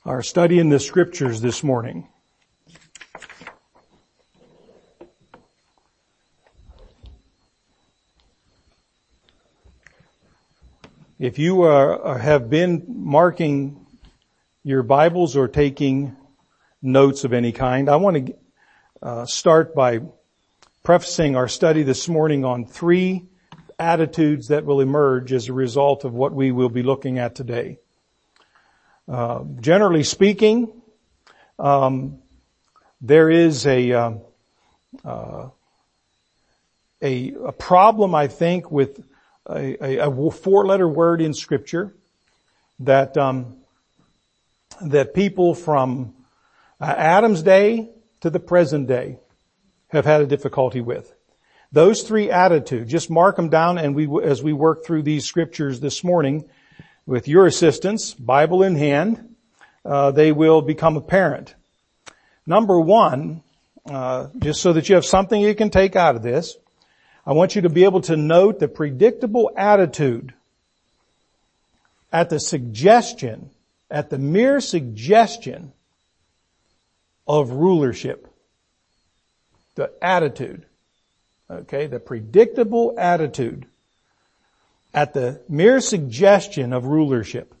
Our study in the Scriptures this morning. If you have been marking your Bibles or taking notes of any kind, I want to start by prefacing our study this morning on three attitudes that will emerge as a result of what we will be looking at today. Generally speaking, there is a problem, I think, with a four-letter word in Scripture that people from Adam's day to the present day have had a difficulty with. Those three attitudes, just mark them down, and as we work through these Scriptures this morning, with your assistance, Bible in hand, they will become apparent. Number one, just so that you have something you can take out of this, I want you to be able to note the predictable attitude at the mere suggestion of rulership. The attitude. Okay, the predictable attitude at the mere suggestion of rulership.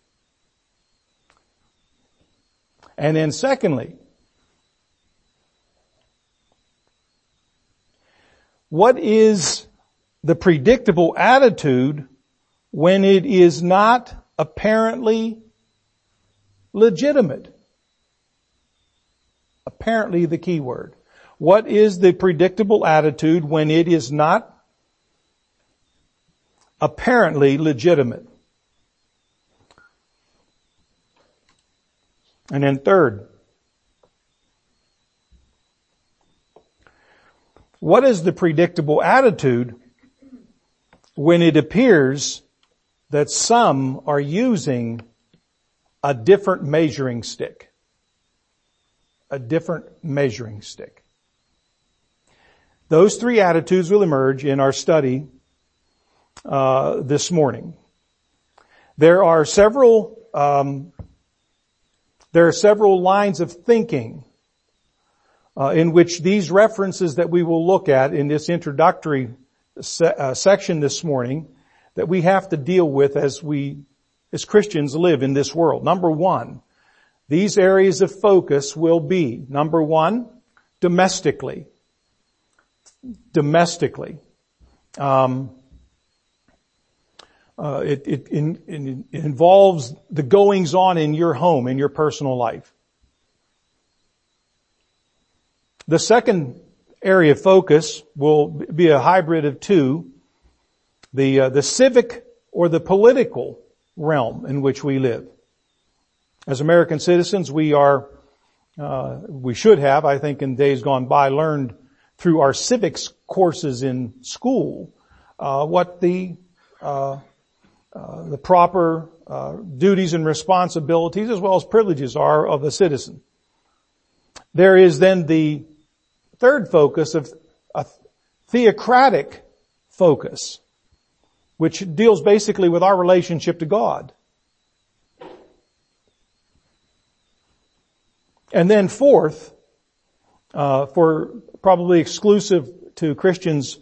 And then secondly, what is the predictable attitude when it is not apparently legitimate? Apparently the key word. What is the predictable attitude when it is not apparently legitimate? And then third, what is the predictable attitude when it appears that some are using a different measuring stick? A different measuring stick. Those three attitudes will emerge in our study this morning. There are several lines of thinking in which these references that we will look at in this introductory section this morning that we have to deal with as Christians live in this world. Number one, these areas of focus will be, number one, domestically. Domestically. It involves the goings on in your home, in your personal life. The second area of focus will be a hybrid of two. The civic or the political realm in which we live. As American citizens, we should have, I think in days gone by, learned through our civics courses in school, what the proper duties and responsibilities as well as privileges are of a citizen. There is then the third focus of a theocratic focus, which deals basically with our relationship to God. And then fourth, for probably exclusive to Christians,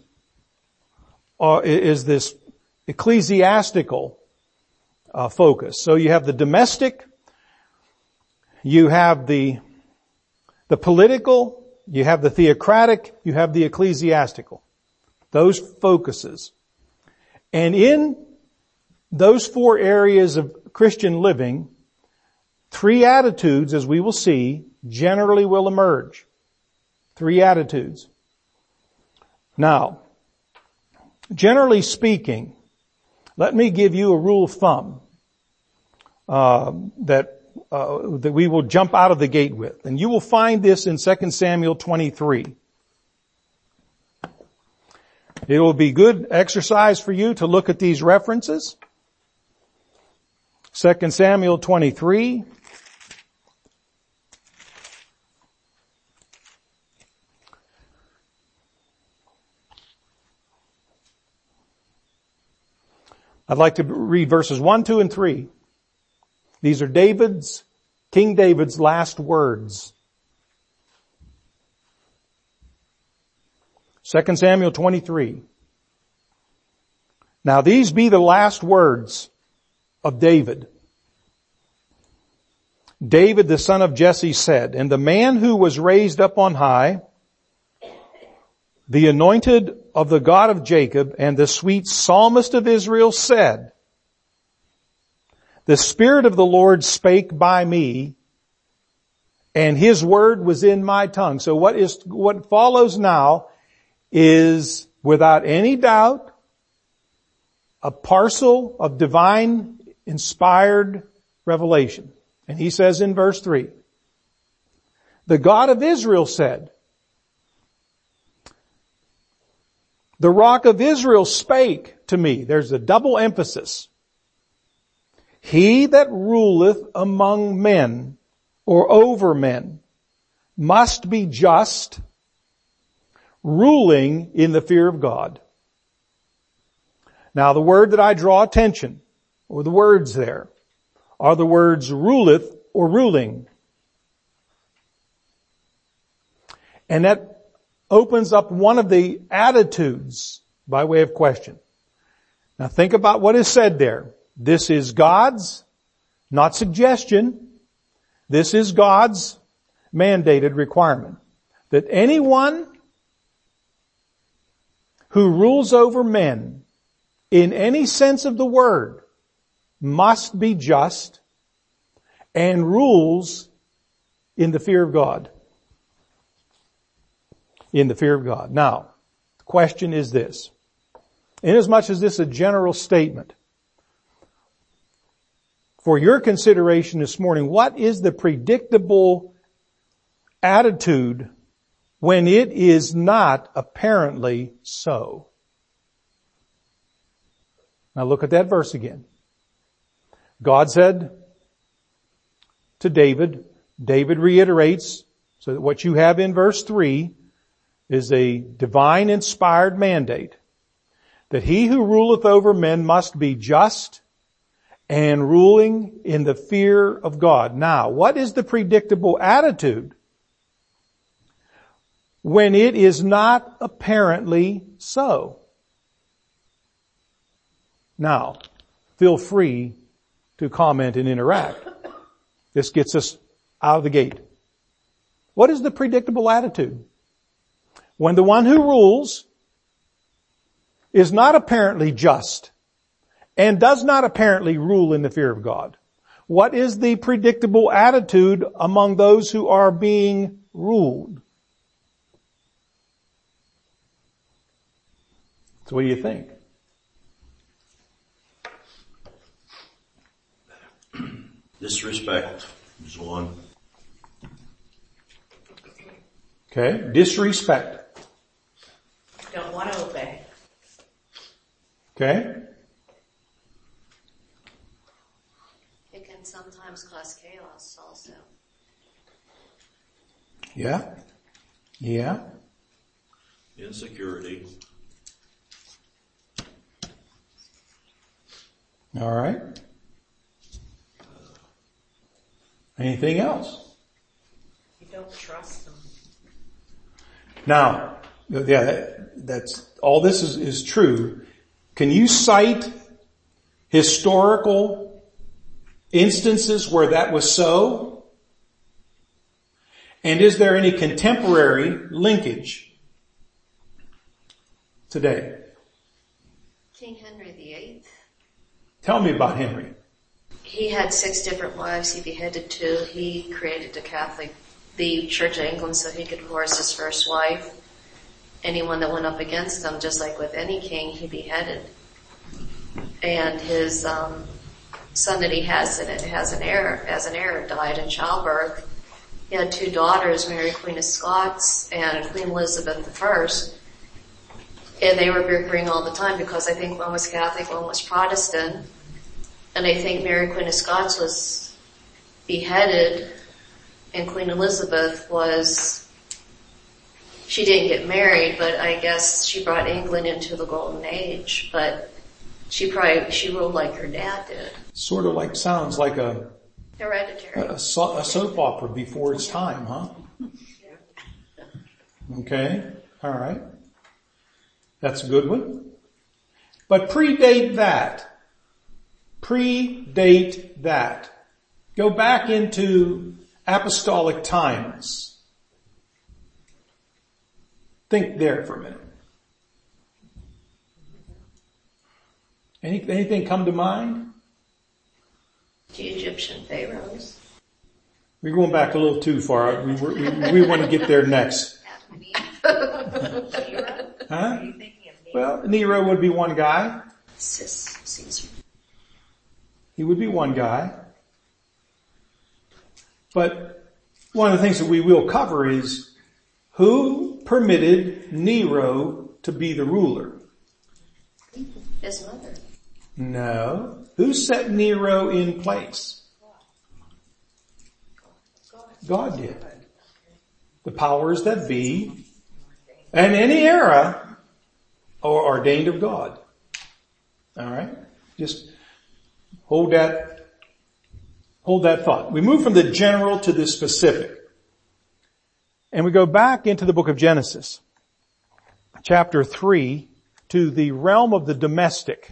is this ecclesiastical focus. So you have the domestic, you have the political, you have the theocratic, you have the ecclesiastical. Those focuses. And in those four areas of Christian living, three attitudes, as we will see, generally will emerge. Three attitudes. Now, generally speaking, let me give you a rule of thumb that we will jump out of the gate with. And you will find this in 2 Samuel 23. It will be good exercise for you to look at these references. 2 Samuel 23. I'd like to read verses 1, 2, and 3. These are David's King David's last words. 2 Samuel 23. Now these be the last words of David. David the son of Jesse said, and the man who was raised up on high, the anointed of the God of Jacob and the sweet psalmist of Israel said, the Spirit of the Lord spake by me, and His word was in my tongue. So what follows now is without any doubt a parcel of divine inspired revelation. And he says in verse 3, the God of Israel said, the rock of Israel spake to me. There's a double emphasis. He that ruleth among men or over men must be just, ruling in the fear of God. Now the word that I draw attention, or the words there, are the words ruleth or ruling. And that opens up one of the attitudes by way of question. Now think about what is said there. This is God's, not suggestion. This is God's mandated requirement. That anyone who rules over men in any sense of the word must be just and rules in the fear of God. In the fear of God. Now, the question is this. Inasmuch as this is a general statement, for your consideration this morning, what is the predictable attitude when it is not apparently so? Now look at that verse again. God said to David, David reiterates, so that what you have in verse 3 is a divine inspired mandate, that he who ruleth over men must be just and ruling in the fear of God. Now, what is the predictable attitude when it is not apparently so? Now, feel free to comment and interact. This gets us out of the gate. What is the predictable attitude when the one who rules is not apparently just and does not apparently rule in the fear of God? What is the predictable attitude among those who are being ruled? So what do you think? Disrespect is one. Okay, disrespect. Don't want to obey. Okay. It can sometimes cause chaos also. Yeah. Yeah. Insecurity. All right. Anything else? You don't trust them. Now, yeah, that's all this is true. Can you cite historical instances where that was so? And is there any contemporary linkage today? King Henry VIII. Tell me about Henry. He had 6 different wives. He beheaded 2. He created the Church of England so he could divorce his first wife. Anyone that went up against him, just like with any king, he beheaded. And his son that he has an heir died in childbirth. He had 2 daughters, Mary Queen of Scots and Queen Elizabeth I. And they were bickering all the time because I think one was Catholic, one was Protestant. And I think Mary Queen of Scots was beheaded and Queen Elizabeth she didn't get married, but I guess she brought England into the golden age. But she ruled like her dad did. Sort of sounds like a Hereditary. A soap opera before its time, huh? Okay, all right. That's a good one. But predate that. Predate that. Go back into apostolic times. Think there for a minute. Anything come to mind? The Egyptian pharaohs. We're going back a little too far. We want to get there next. Huh? Well, Nero would be one guy. Caesar. He would be one guy. But one of the things that we will cover is who permitted Nero to be the ruler? His mother. No. Who set Nero in place? God did. The powers that be, and any era, are ordained of God. All right? Just hold that thought. We move from the general to the specific. And we go back into the book of Genesis, chapter 3, to the realm of the domestic.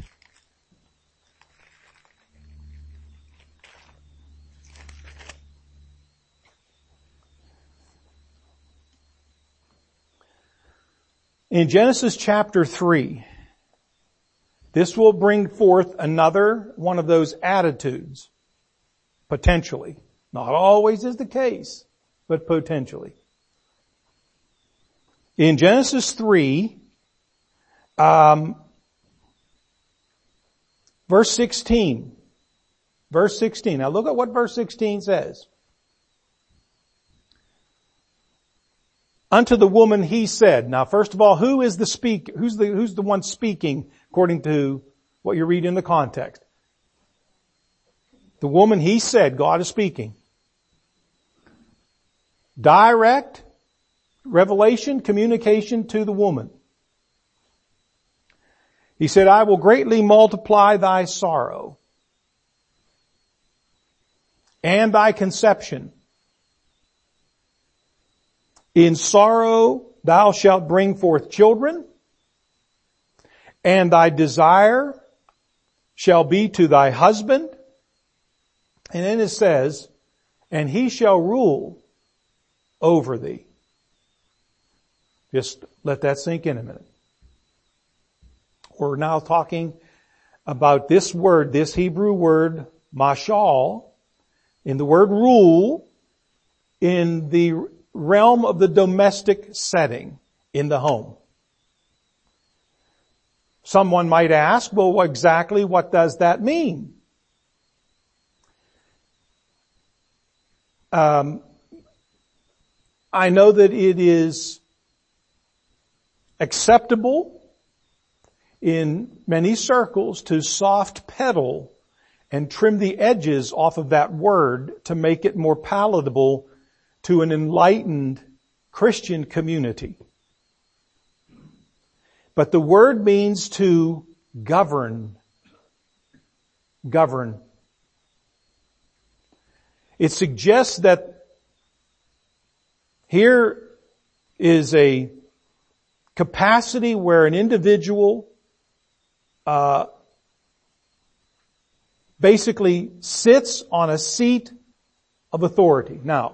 In Genesis chapter 3, this will bring forth another one of those attitudes, potentially. Not always is the case, but potentially. In Genesis 3, verse 16. Verse 16. Now look at what verse 16 says. Unto the woman he said. Now first of all, who is the speaker? Who's the one speaking according to what you read in the context? The woman he said, God is speaking. Direct revelation, communication to the woman. He said, I will greatly multiply thy sorrow and thy conception. In sorrow thou shalt bring forth children, and thy desire shall be to thy husband. And then it says, and he shall rule over thee. Just let that sink in a minute. We're now talking about this word, this Hebrew word, mashal, in the word rule, in the realm of the domestic setting in the home. Someone might ask, well, exactly what does that mean? I know that it is acceptable in many circles to soft pedal and trim the edges off of that word to make it more palatable to an enlightened Christian community. But the word means to govern. Govern. It suggests that here is a capacity where an individual basically sits on a seat of authority. Now,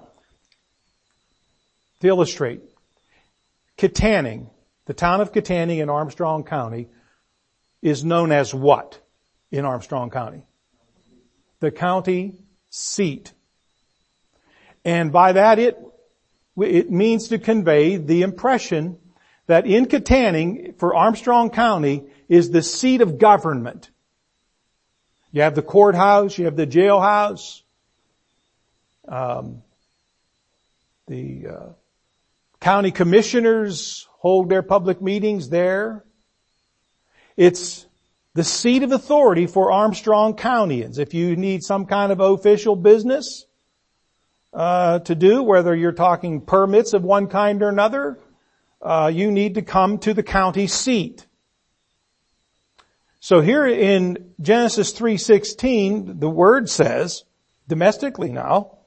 to illustrate, Kittanning, the town of Kittanning in Armstrong County, is known as what in Armstrong County? The county seat. And by that it means to convey the impression that in Kittanning, for Armstrong County, is the seat of government. You have the courthouse, you have the jailhouse, the county commissioners hold their public meetings there. It's the seat of authority for Armstrong Countyans. If you need some kind of official business to do, whether you're talking permits of one kind or another, you need to come to the county seat. So here in Genesis 3:16, the word says, domestically now,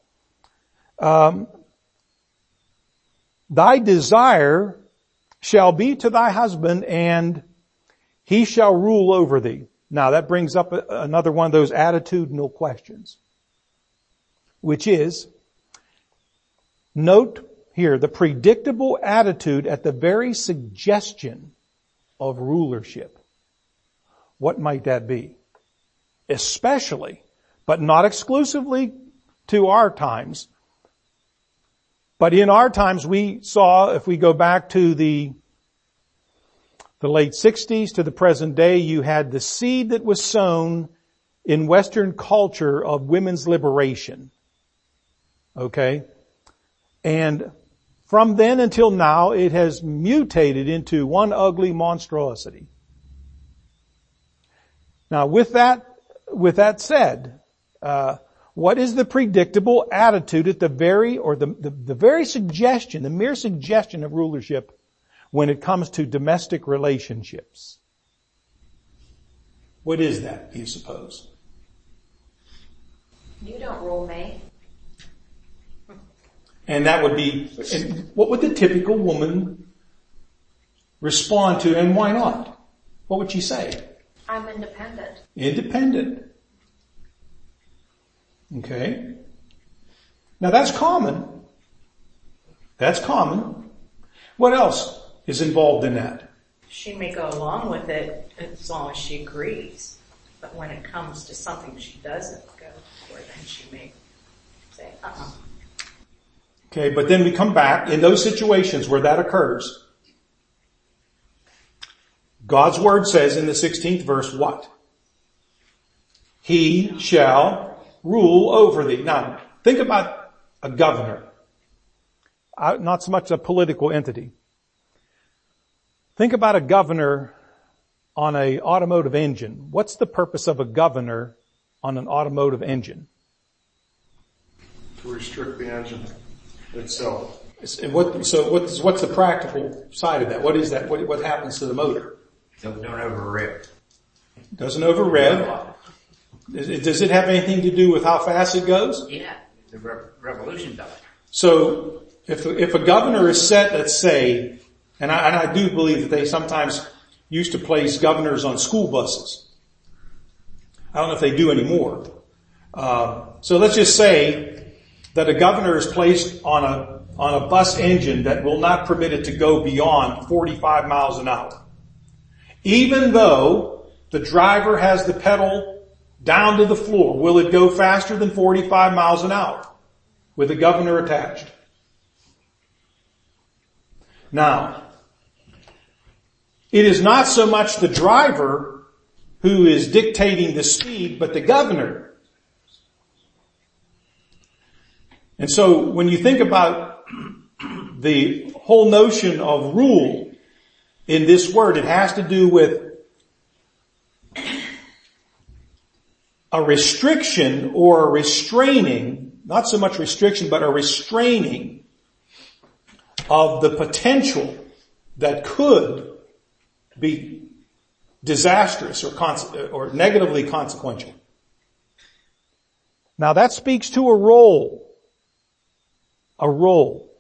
thy desire shall be to thy husband, and he shall rule over thee. Now that brings up another one of those attitudinal questions, which is, note here the predictable attitude at the very suggestion of rulership. What might that be? Especially, but not exclusively to our times, but in our times we saw, if we go back to the late 60s to the present day, you had the seed that was sown in Western culture of women's liberation. Okay? And from then until now, it has mutated into one ugly monstrosity. Now with that said, what is the predictable attitude at the very suggestion, the mere suggestion of rulership when it comes to domestic relationships? What is that, do you suppose? You don't rule me. And that would be, and what would the typical woman respond to, and why not? What would she say? I'm independent. Independent. Okay. Now that's common. That's common. What else is involved in that? She may go along with it as long as she agrees. But when it comes to something she doesn't go for, then she may say, Okay, but then we come back in those situations where that occurs. God's word says in the 16th verse what? He shall rule over thee. Now, think about a governor. Not so much a political entity. Think about a governor on an automotive engine. What's the purpose of a governor on an automotive engine? To restrict the engine itself. What's the practical side of that? What is that? What happens to the motor? Don't over rev. Doesn't over rev. Does it have anything to do with how fast it goes? Yeah, the revolution does. So if a governor is set, let's say, and I do believe that they sometimes used to place governors on school buses. I don't know if they do anymore. So let's just say that a governor is placed on a bus engine that will not permit it to go beyond 45 miles an hour. Even though the driver has the pedal down to the floor, will it go faster than 45 miles an hour with the governor attached? Now, it is not so much the driver who is dictating the speed, but the governor. And so when you think about the whole notion of rule in this word, it has to do with a restriction or a restraining, not so much restriction, but a restraining of the potential that could be disastrous or negatively consequential. Now that speaks to a role. A role.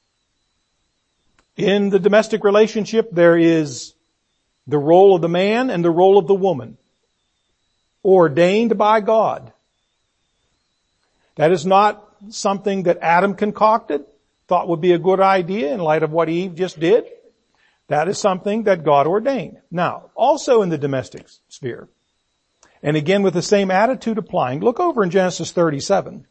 In the domestic relationship, there is the role of the man and the role of the woman, ordained by God. That is not something that Adam concocted, thought would be a good idea in light of what Eve just did. That is something that God ordained. Now, also in the domestic sphere, and again with the same attitude applying, look over in Genesis 37.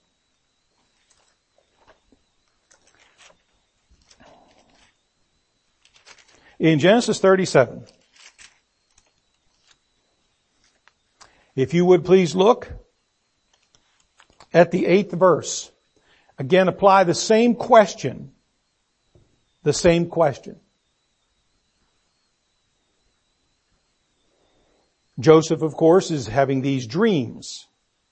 In Genesis 37, if you would please look at the 8th verse. Again, apply the same question. The same question. Joseph, of course, is having these dreams.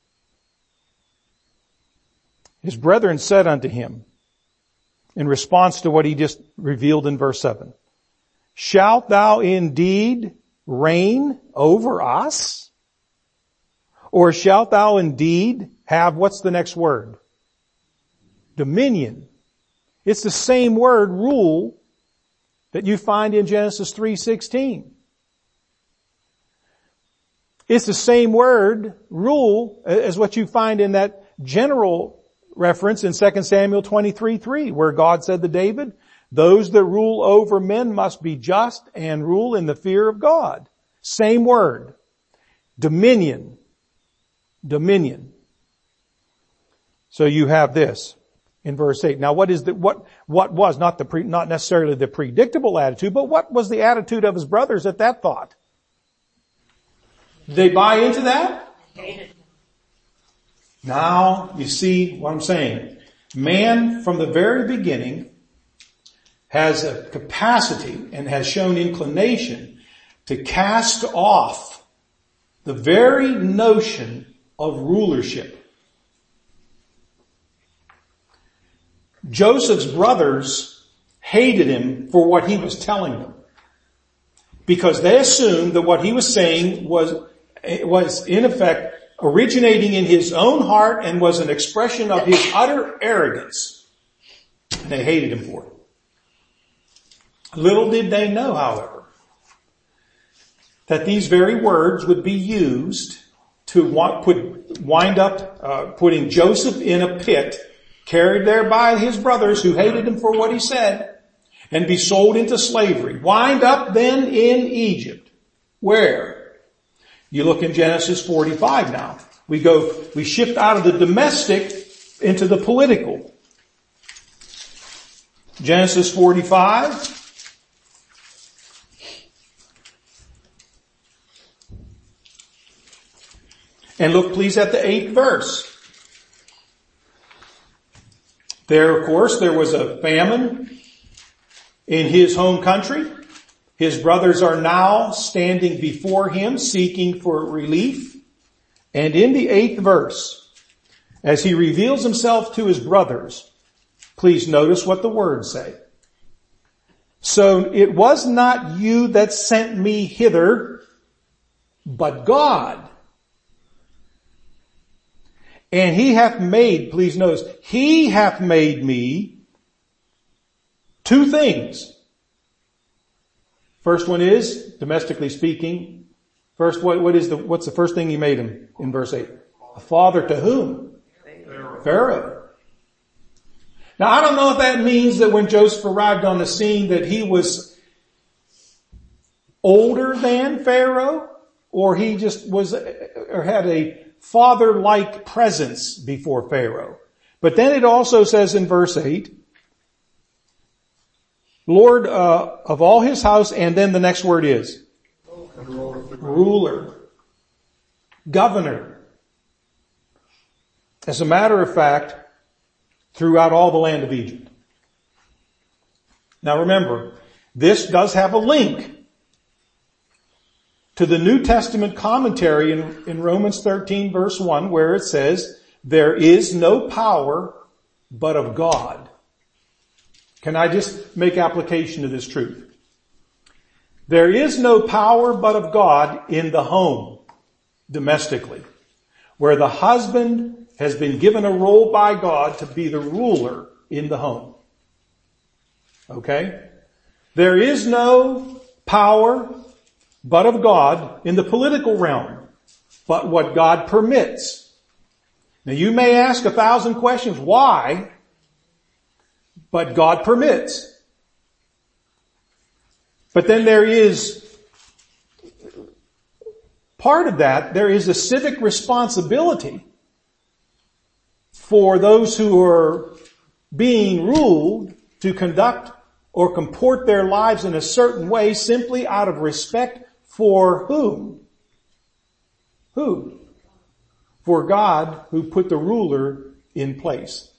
His brethren said unto him, in response to what he just revealed in verse 7, shalt thou indeed reign over us? Or shalt thou indeed have, what's the next word? Dominion. It's the same word, rule, that you find in Genesis 3:16. It's the same word, rule, as what you find in that general reference in 2 Samuel 23:3, where God said to David, those that rule over men must be just and rule in the fear of God. Same word. Dominion. Dominion. So you have this in verse 8. Now what was not necessarily the predictable attitude, but what was the attitude of his brothers at that thought? Did they buy into that? Now you see what I'm saying. Man from the very beginning has a capacity and has shown inclination to cast off the very notion of rulership. Joseph's brothers hated him for what he was telling them, because they assumed that what he was saying was in effect originating in his own heart and was an expression of his utter arrogance. And they hated him for it. Little did they know, however, that these very words would be used to wind up putting Joseph in a pit, carried there by his brothers who hated him for what he said, and be sold into slavery. Wind up then in Egypt. Where? You look in Genesis 45 now. We shift out of the domestic into the political. Genesis 45. And look please at the 8th verse. There, of course, there was a famine in his home country. His brothers are now standing before him seeking for relief. And in the 8th verse, as he reveals himself to his brothers, please notice what the words say. So it was not you that sent me hither, but God. And he hath made, please notice, he hath made me two things. First one is, domestically speaking, first what's the first thing he made him in verse 8? A father to whom? Pharaoh. Now I don't know if that means that when Joseph arrived on the scene that he was older than Pharaoh, or he just was, or had a father-like presence before Pharaoh. But then it also says in verse 8, Lord of all his house, and then the next word is ruler, governor. As a matter of fact, throughout all the land of Egypt. Now remember, this does have a link to the New Testament commentary in Romans 13 verse 1, where it says, there is no power but of God. Can I just make application of this truth? There is no power but of God in the home, domestically, where the husband has been given a role by God to be the ruler in the home. Okay? There is no power but of God in the political realm, but what God permits. Now you may ask 1,000 questions, why? But God permits. But then there is part of that, there is a civic responsibility for those who are being ruled to conduct or comport their lives in a certain way simply out of respect for whom? Who? For God, who put the ruler in place.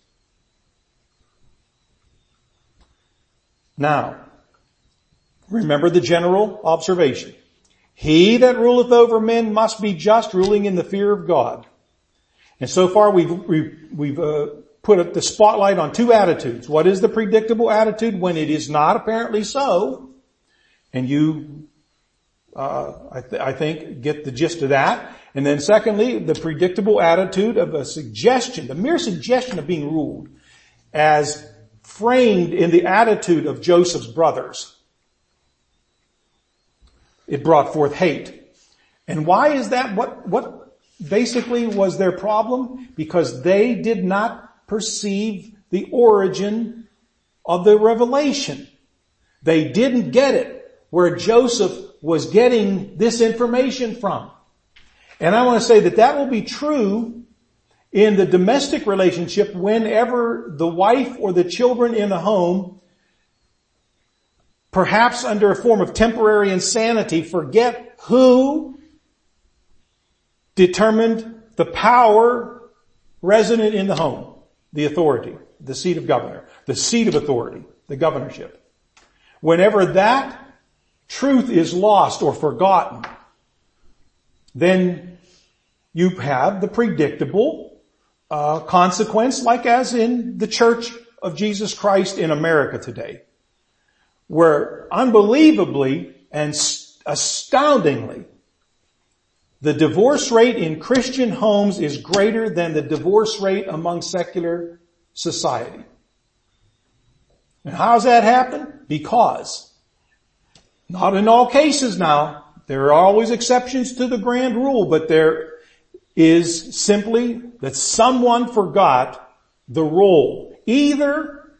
Now, remember the general observation. He that ruleth over men must be just, ruling in the fear of God. And so far we've put the spotlight on two attitudes. What is the predictable attitude when it is not apparently so? And you, I think, get the gist of that. And then secondly, the predictable attitude of a suggestion, the mere suggestion of being ruled, as framed in the attitude of Joseph's brothers. It brought forth hate. And why is that? What basically was their problem? Because they did not perceive the origin of the revelation. They didn't get it where Joseph was getting this information from. And I want to say that will be true in the domestic relationship whenever the wife or the children in the home, perhaps under a form of temporary insanity, forget who determined the power resident in the home, the authority, the seat of governor, the seat of authority, the governorship. Whenever that truth is lost or forgotten, then you have the predictable consequence, like as in the Church of Jesus Christ in America today, where unbelievably and astoundingly, the divorce rate in Christian homes is greater than the divorce rate among secular society. And how does that happen? Because, not in all cases now, there are always exceptions to the grand rule, but there is simply that someone forgot the role. Either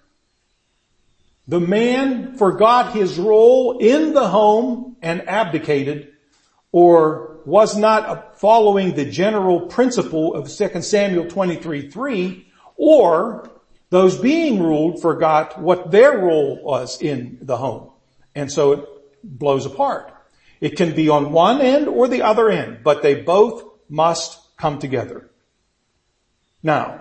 the man forgot his role in the home and abdicated, or was not following the general principle of 2 Samuel 23:3, or those being ruled forgot what their role was in the home. And so it blows apart. It can be on one end or the other end, but they both must come together. Now,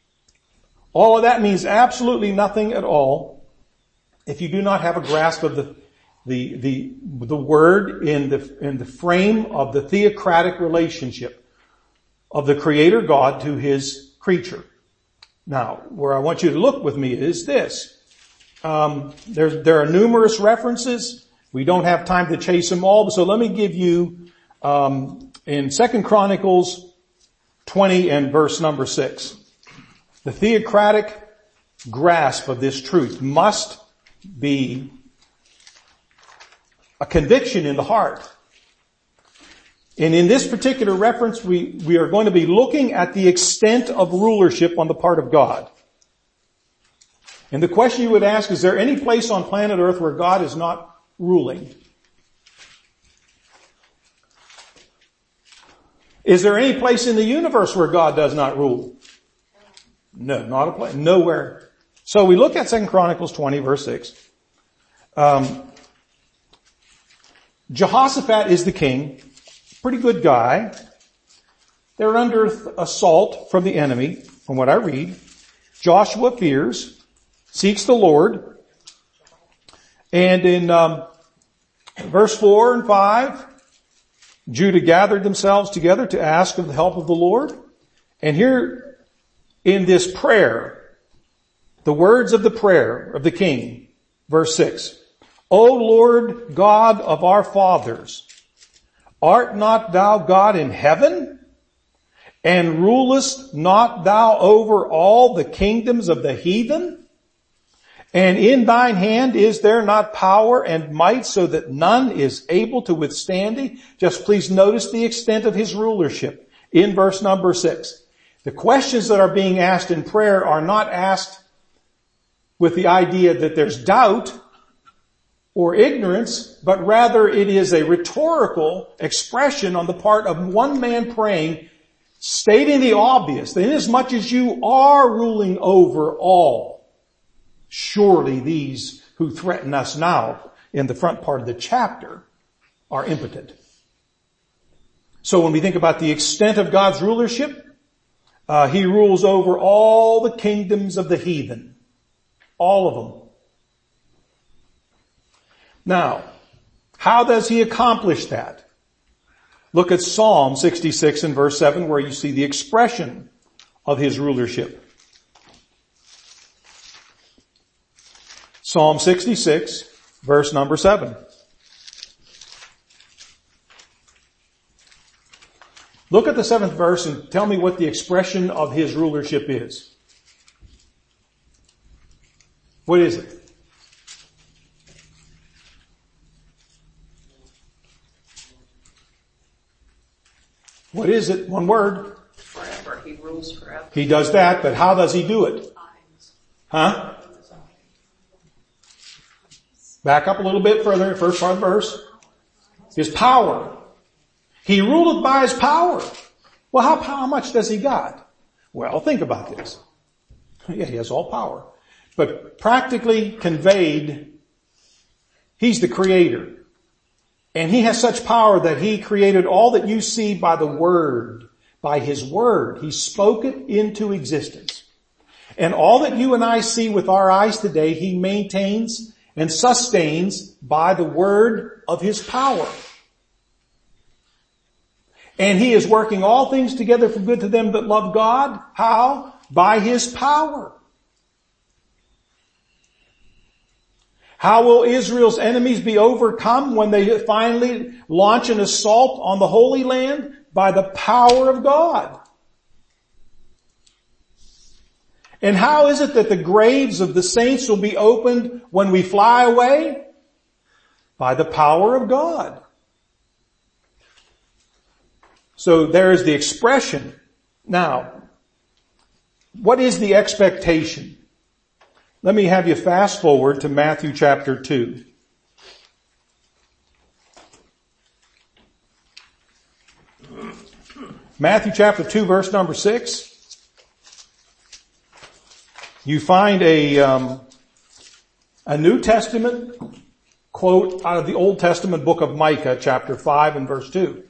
all of that means absolutely nothing at all if you do not have a grasp of the word in the frame of the theocratic relationship of the Creator God to His creature. Now, where I want you to look with me is this. There are numerous references. We don't have time to chase them all, so let me give you in 2 Chronicles 20 and verse number 6. The theocratic grasp of this truth must be a conviction in the heart. And in this particular reference, we are going to be looking at the extent of rulership on the part of God. And the question you would ask, is there any place on planet Earth where God is not ruling? Is there any place in the universe where God does not rule? No, not a place. Nowhere. So we look at 2 Chronicles 20 verse 6. Jehoshaphat is the king. Pretty good guy. They're under assault from the enemy, from what I read. Joshua fears, seeks the Lord. And in verse 4 and 5, Judah gathered themselves together to ask of the help of the Lord. And here in this prayer, the words of the prayer of the king, verse 6, O Lord God of our fathers, art not thou God in heaven? And rulest not thou over all the kingdoms of the heathen? And in thine hand is there not power and might so that none is able to withstand thee? Just please notice the extent of his rulership in verse number 6. The questions that are being asked in prayer are not asked with the idea that there's doubt or ignorance, but rather it is a rhetorical expression on the part of one man praying, stating the obvious, that inasmuch as you are ruling over all, surely these who threaten us now in the front part of the chapter are impotent. So when we think about the extent of God's rulership, He rules over all the kingdoms of the heathen. All of them. Now, how does He accomplish that? Look at Psalm 66 and verse 7 where you see the expression of His rulership. Psalm 66, verse number 7. Look at the 7th verse and tell me what the expression of his rulership is. What is it? What is it? One word. Forever. He rules forever. He does that, but how does he do it? Huh? Back up a little bit further, first part of the verse. His power. He ruleth by his power. Well, how much does he got? Well, think about this. Yeah, he has all power. But practically conveyed, he's the creator. And he has such power that he created all that you see by the word, by his word. He spoke it into existence. And all that you and I see with our eyes today, he maintains and sustains by the word of his power. And he is working all things together for good to them that love God. How? By his power. How will Israel's enemies be overcome when they finally launch an assault on the Holy Land? By the power of God. And how is it that the graves of the saints will be opened when we fly away? By the power of God. So there is the expression. Now, what is the expectation? Let me have you fast forward to Matthew chapter 2. Matthew chapter 2 verse number 6. You find a New Testament quote out of the Old Testament book of Micah chapter 5 and verse 2.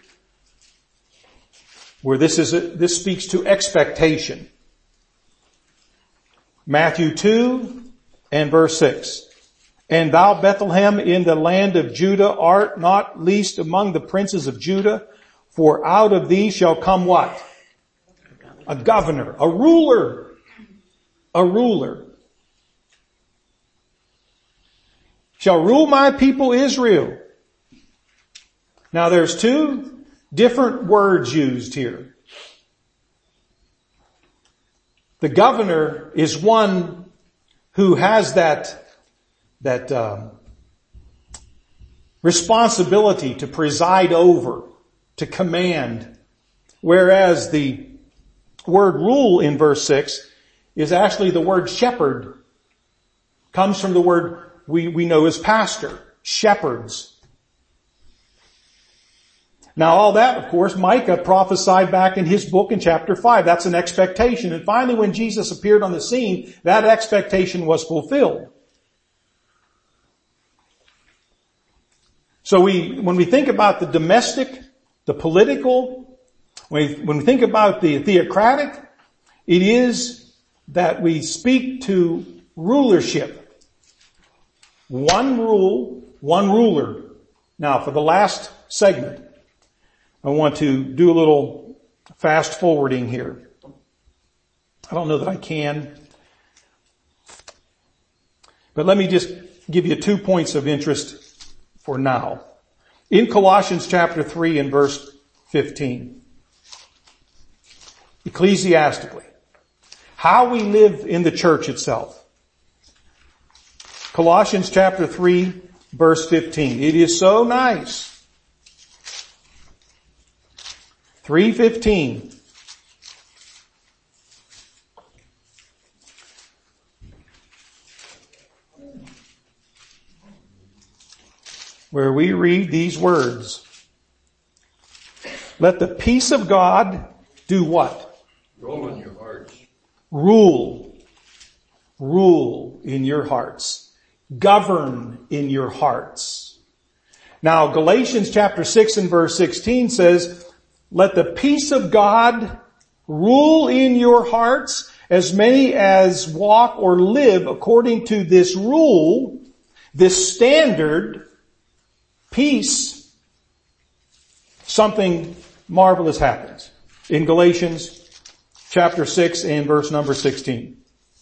Where this speaks to expectation. Matthew 2 and verse 6. And thou, Bethlehem, in the land of Judah, art not least among the princes of Judah, for out of thee shall come what? A governor, a ruler. A ruler. Shall rule my people Israel. Now there's two different words used here. The governor is one who has that responsibility to preside over, to command. Whereas the word rule in verse 6 is actually the word shepherd. Comes from the word we know as pastor, shepherds. Now all that, of course, Micah prophesied back in his book in chapter 5. That's an expectation. And finally when Jesus appeared on the scene, that expectation was fulfilled. So when we think about the domestic, the political, when we think about the theocratic, it is that we speak to rulership. One rule, one ruler. Now for the last segment, I want to do a little fast forwarding here. I don't know that I can. But let me just give you 2 points of interest for now. In Colossians chapter 3 and verse 15. Ecclesiastically. How we live in the church itself. Colossians chapter 3 verse 15. It is so nice. 3:15. Where we read these words. Let the peace of God do what? Rule in your hearts. Rule. Rule in your hearts. Govern in your hearts. Now Galatians chapter 6 and verse 16 says, let the peace of God rule in your hearts, as many as walk or live according to this rule, this standard, peace. Something marvelous happens in Galatians chapter 6 and verse number 16.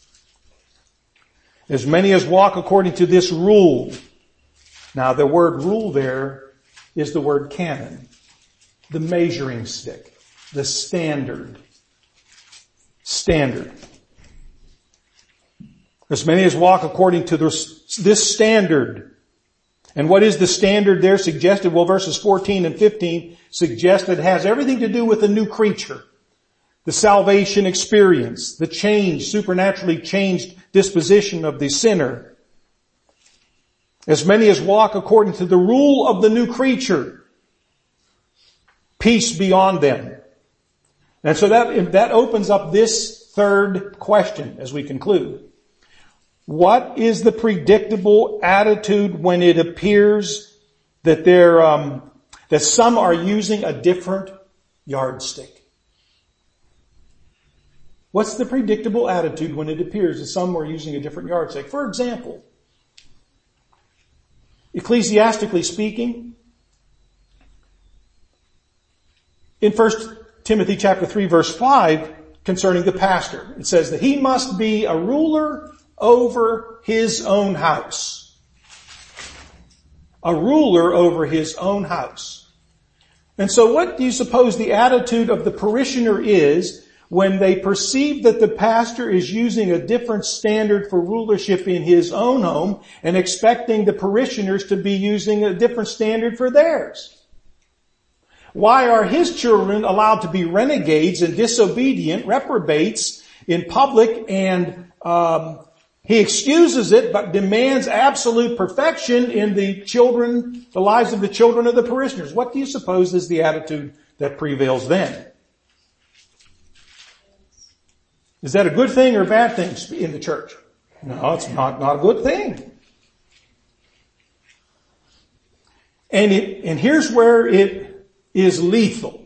As many as walk according to this rule. Now the word rule there is the word canon. The measuring stick. the standard. Standard. As many as walk according to this standard. And what is the standard there suggested? Well, verses 14 and 15 suggest that it has everything to do with the new creature. The salvation experience, the supernaturally changed disposition of the sinner. As many as walk according to the rule of the new creature. Peace be on them. And so that opens up this third question as we conclude. What is the predictable attitude when it appears that that some are using a different yardstick? What's the predictable attitude when it appears that some are using a different yardstick? For example, ecclesiastically speaking, in 1 Timothy chapter 3 verse 5 concerning the pastor, it says that he must be a ruler over his own house. A ruler over his own house. And so what do you suppose the attitude of the parishioner is when they perceive that the pastor is using a different standard for rulership in his own home and expecting the parishioners to be using a different standard for theirs? Why are his children allowed to be renegades and disobedient, reprobates in public, and he excuses it but demands absolute perfection in the lives of the children of the parishioners? What do you suppose is the attitude that prevails then? Is that a good thing or a bad thing in the church? No, it's not a good thing. And here's where it is lethal.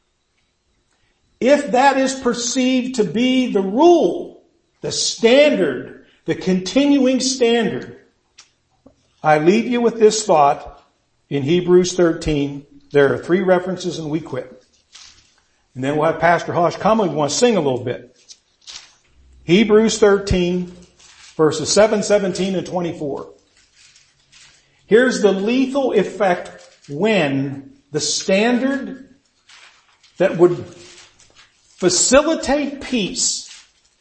If that is perceived to be the rule, the standard, the continuing standard, I leave you with this thought in Hebrews 13. There are 3 references and we quit. And then we'll have Pastor Hosh come and we want to sing a little bit. Hebrews 13, verses 7, 17, and 24. Here's the lethal effect when the standard that would facilitate peace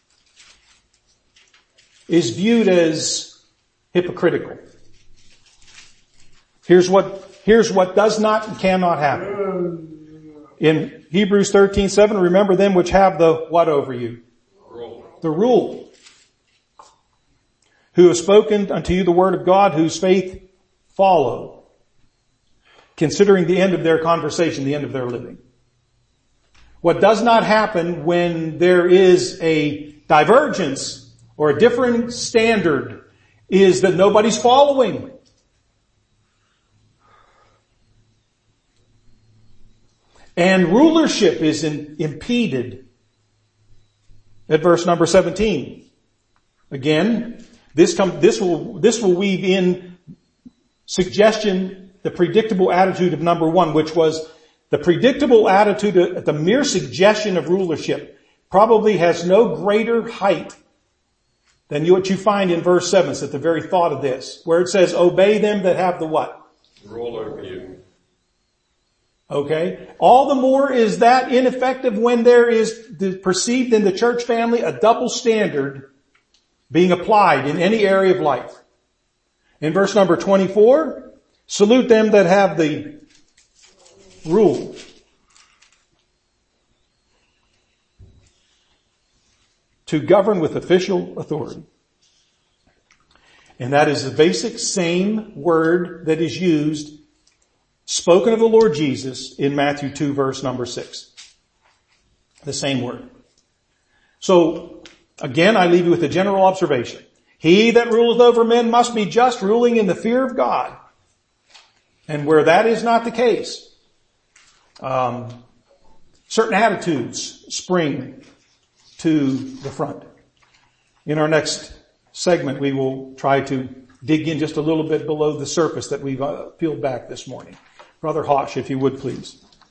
is viewed as hypocritical. Here's what does not and cannot happen. In Hebrews 13:7, remember them which have the what over you? The rule. Who have spoken unto you the word of God, whose faith follow. Considering the end of their conversation, the end of their living. What does not happen when there is a divergence or a different standard is that nobody's following. And rulership is impeded. At verse number 17. Again, this will weave in suggestion, the predictable attitude of number 1, which was the predictable attitude at the mere suggestion of rulership probably has no greater height than what you find in verse 7. It's at the very thought of this, where it says, obey them that have the what? Rule over you. Okay. All the more is that ineffective when there is perceived in the church family a double standard being applied in any area of life. In verse number 24, salute them that have the rule. To govern with official authority. And that is the basic same word that is used, spoken of the Lord Jesus in Matthew 2 verse number 6. The same word. So, again, I leave you with a general observation. He that ruleth over men must be just, ruling in the fear of God. And where that is not the case, certain attitudes spring to the front. In our next segment, we will try to dig in just a little bit below the surface that we've peeled back this morning. Brother Hosh, if you would please.